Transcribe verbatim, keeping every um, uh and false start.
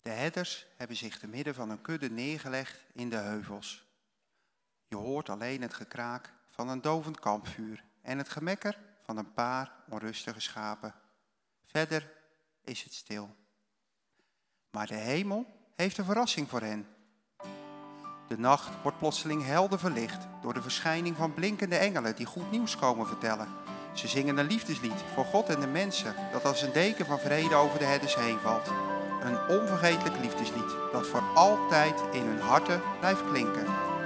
De herders hebben zich te midden van een kudde neergelegd in de heuvels. Je hoort alleen het gekraak van een dovend kampvuur en het gemekker van een paar onrustige schapen. Verder is het stil. Maar de hemel heeft een verrassing voor hen. De nacht wordt plotseling helder verlicht door de verschijning van blinkende engelen die goed nieuws komen vertellen. Ze zingen een liefdeslied voor God en de mensen dat als een deken van vrede over de herders heen valt. Een onvergetelijk liefdeslied dat voor altijd in hun harten blijft klinken.